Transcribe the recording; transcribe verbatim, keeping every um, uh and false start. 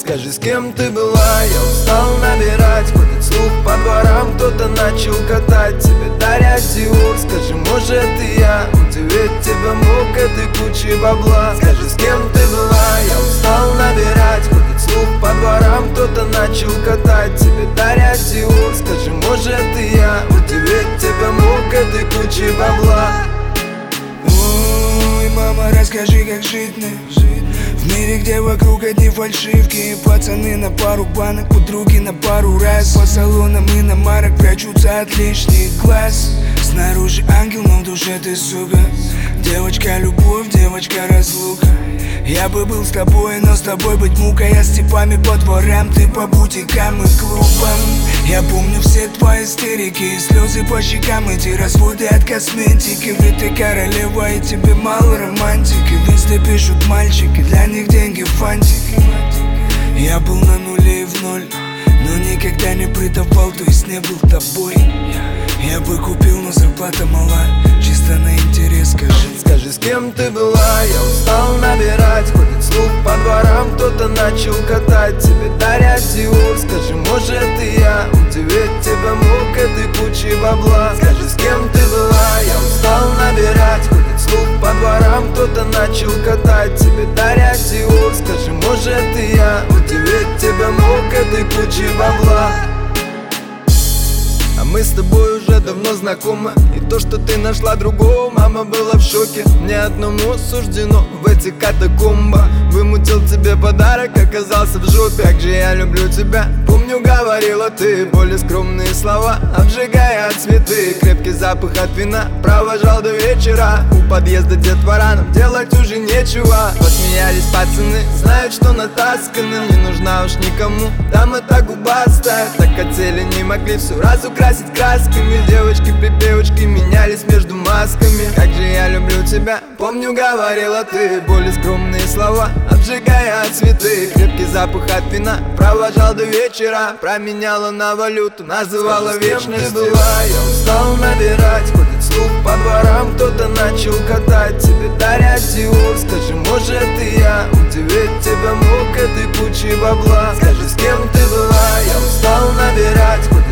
Скажи, с кем ты была, я устал набирать. Ходит слух по дворам, кто-то начал катать тебе, даря Диор. Скажи, может и я удивить тебя мог этой кучей бабла. Скажи, с кем ты была, я устал набирать. Ходит слух по дворам, кто-то начал катать тебе, даря Диор. Скажи, может и я удивить тебя мог этой кучей бабла. Ой, мама, расскажи, как жить мне в мире, где вокруг одни фальшивки. Пацаны на пару банок, подруги на пару раз. По салонам иномарок прячутся от лишних глаз. Снаружи ангел, но в душе ты сука. Девочка любовь, девочка разлука. Я бы был с тобой, но с тобой быть мука. Я с типами по дворам, ты по бутикам и клубам. Я помню все твои истерики и слезы по щекам. Эти разводы от косметики, ведь ты королева и тебе мало романтики. В инсте пишут мальчики, для них деньги фантики. Я был на нуле и в ноль, но никогда не предавал, то есть не был тобой. Я бы купил, но зарплата мала, чисто на интерес, скажи. Скажи, с кем ты была, я устал набирать. Ходит слух по дворам, кто-то начал катать тебе, даря Диор. Скажи, может и я удивить тебя мог этой кучей бабла. Скажи, с кем ты была, я устал набирать. Ходит слух по дворам, кто-то начал катать тебе, даря Диор. Скажи, может и я удивить тебя мог этой кучей бабла. А мы с тобой уже давно знакомы, и то, что ты нашла другого, мама была в шоке. Мне одному суждено в эти катакомбы. Вымутил тебе подарок, оказался в жопе. Как же я люблю тебя, помню, говорила ты. Более скромные слова, обжигая цветы. Крепкий запах от вина провожал до вечера. У подъезда детвора, нам делать уже нечего. Посмеялись пацаны, знают, что натасканы. Не нужна уж никому, там это губастая. Так хотели, не могли всю разукрасить красками. Девочки-припевочки менялись между масками. Как же я люблю тебя, помню, говорила ты. Более скромные слова, обжигая цветы. Крепкий запах от вина провожал до вечера. Променяла на валюту, называла вечностью. Была, я устал набирать. Ходит слух по дворам, кто-то начал катать тебе, даря Диор. Скажи, может и я удивить тебя мог этой кучей бабла. Скажи, с кем ты была, я устал набирать.